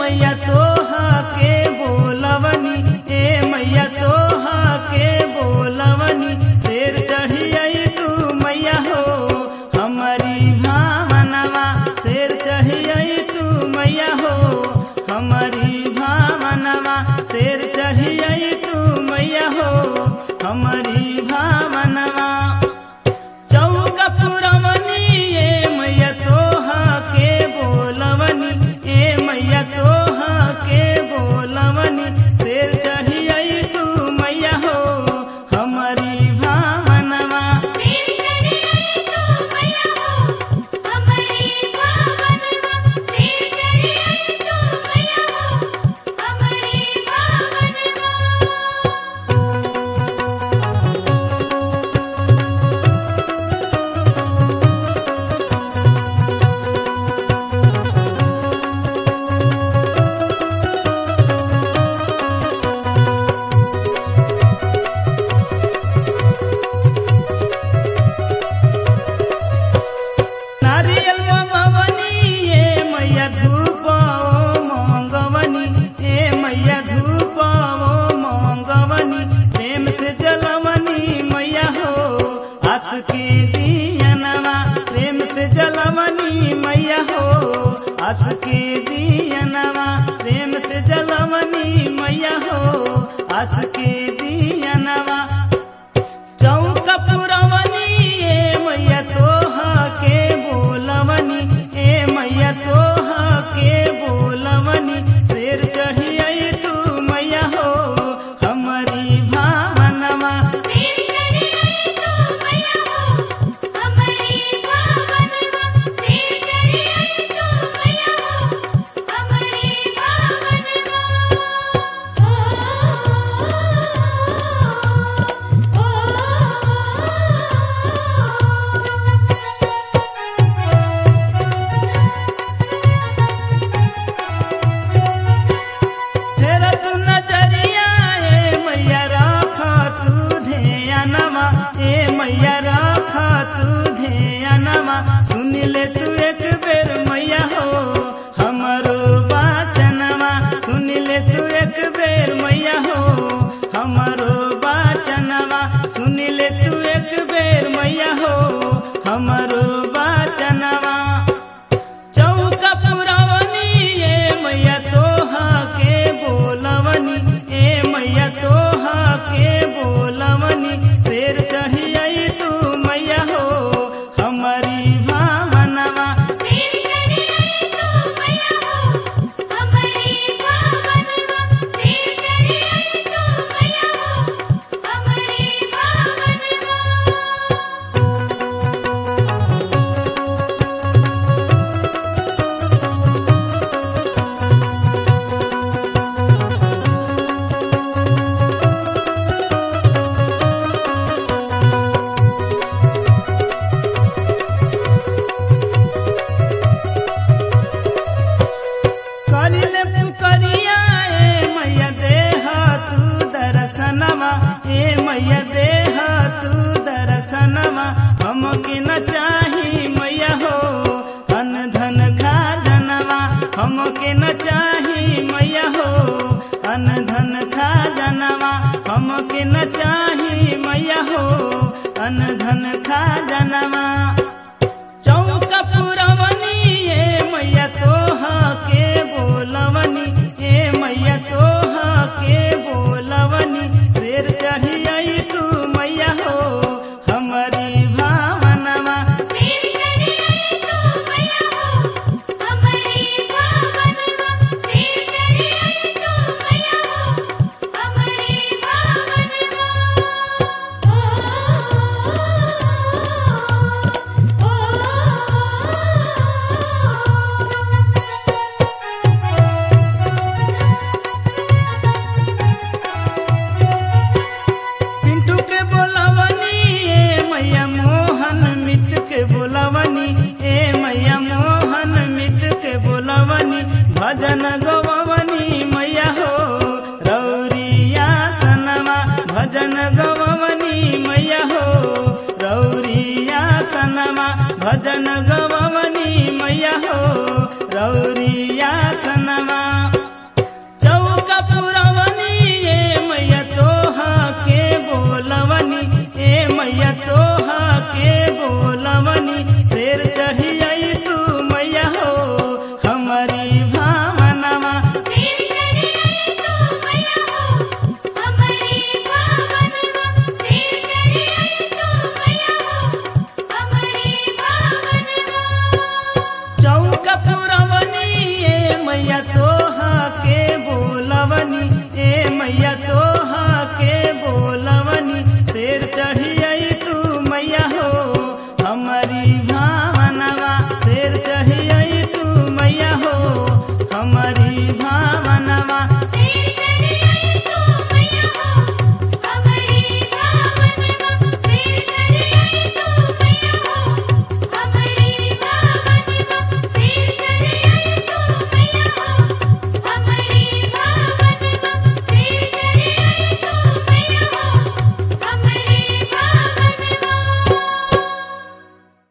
मैया तोहा के बोलवनी, ए मैया तोहा के बोलवनी, शेर चढ़ी आई तू मैया हो हमारी भावनवा, शेर चढ़ी आई तू मैया हो हमारी भावनवा, शेर चढ़ी आई तू मैया हो हमारी भावनवा। चौका पुरवनी ए मैया तोहा के बोलवनी, ए मैया तोहा के बोलवनी, शेर चढ़ी आई तू मैया हो हमारी भावनवा। शेर चढ़ी आई तू मैया हो हमारी भावनवा, शेर चढ़ी आई तू मैया हो हमारी भावनवा। नारियल मंगवनी ए मैया धूप मंगवनी, ए मैया धूप मंगवनी, प्रेम से जलवनी मैया हो आस के दियनवा, प्रेम से जलवनी मैया हो आस के दियनवा, प्रेम से जलवनी मैया हो आस के दियनवा। चौका पुरवनी ए मैया तोहा के बोलवनी, ए मैया तोहा के बोलवनी, शेर चढ़ी आई तू मैया हो हमारी भावनवा। शेर चढ़ी आई तू मैया हो हमारी भावनवा, शेर चढ़ी आई तू मैया हो हमारी भावनवा। फेर तू नजरिया ए मैया राखा तू ध्यानवा, ए मैया राखा तू ध्यानवा, सुन ले तू एक बेर मैया हो हमरो वाचनवा, सुन ले तू एक बेर मैया हो हमरो वाचनवा, सुन ले तू एक बेर मैया हो हमरो वाचनवा। चौका पुरवनी ए मैया तोहा के बोलवनी, ए मैया तोहा के बोलवनी, शेर चढ़ी आई तू मैया हो हमारी भावनवा। शेर चढ़ी आई तू मैया हो हमारी भावनवा, शेर चढ़ी आई तू मैया हो हमारी भावनवा। करिले पुकरिया ए मैया देहा तू दर्शनवा, ए मैया देहा तू दर्शनवा, हमके न चाही मैया हो अन धन खजानवा, हमके न चाही मैया हो अन धन खजानवा, हमके न चाही मैया हो अन धन खजानवा। चौका पुरवनी ए मैया तोहा के बोलवनी, ए मैया तोहा के बोलवनी, शेर चढ़ी आई तू मैया हो हमारी भावनवा। शेर चढ़ी आई तू मैया हो हमारी भावनवा, शेर चढ़ी आई तू मैया हो हमारी भावनवा। पिंटू के बोलवनी ए मैया मोहन मित के बोलवनी, ए मैया मोहन मित के बोलवनी, भजन गववनी मैया हो रौरिया सनवा, भजन गववनी मैया हो रौरिया सनवा, भजन गववनी मैया हो रौरिया सनवा। भवनवा